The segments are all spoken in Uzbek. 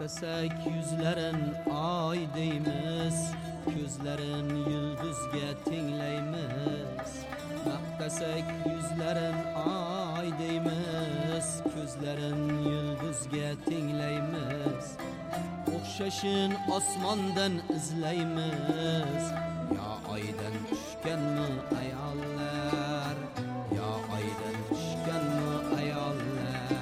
Maqtasak yüzlerin ay deymiz, ko'zlarin yulduzga tinglaymiz. Maqtasak yüzlerin ay deymiz, ko'zlarin yulduzga tinglaymiz. O'xshashin osmondan izlaymiz. Ya oydan tushganmi ayollar, ya oydan tushganmi ayollar.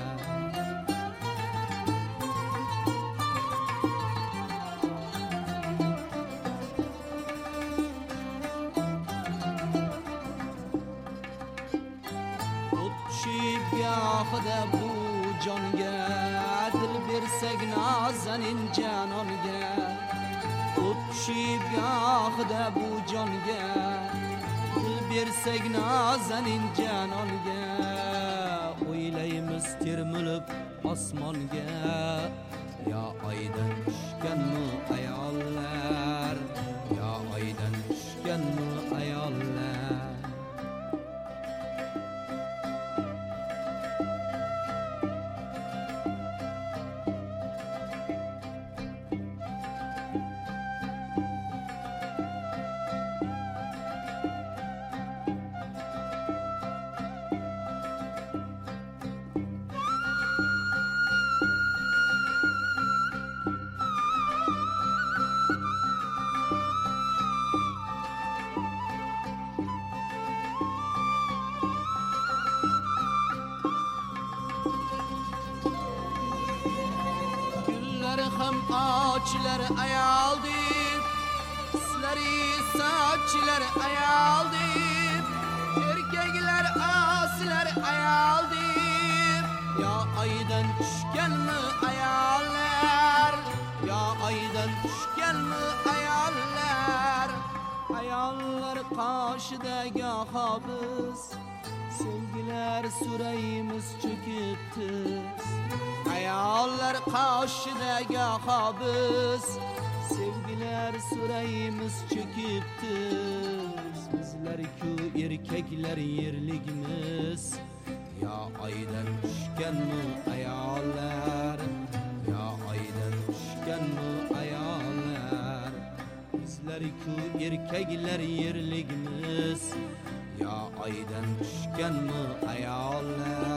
O'tishib gohida bu jonga, dil bersak nazanin janonga. O'tishib gohida bu jonga, dil bersak nazanin janonga. O'ylaymiz termilib osmonga, ya oydan tushganmi ayollar, ya oydan tushganmi ayollar. Ham ağaçlar ayaldı, sizleri saçlar ayaldı, erkekler asiler ayaldı. Ya aydan düşken mi ayarlar, ya aydan düşken mi ayarlar. Ayarlar karşıdaki habız, sevgiler süreyimiz çöküptüz. Ayollar qarshidagi habis, sevgilar surayimiz cho'kibdiz. Bizlar-ku erkaklar yerligimiz, ya oydan tushganmi ayollar, ya oydan tushganmi ayollar. Bizlar-ku erkaklar yerligimiz, ya oydan tushganmi ayollar.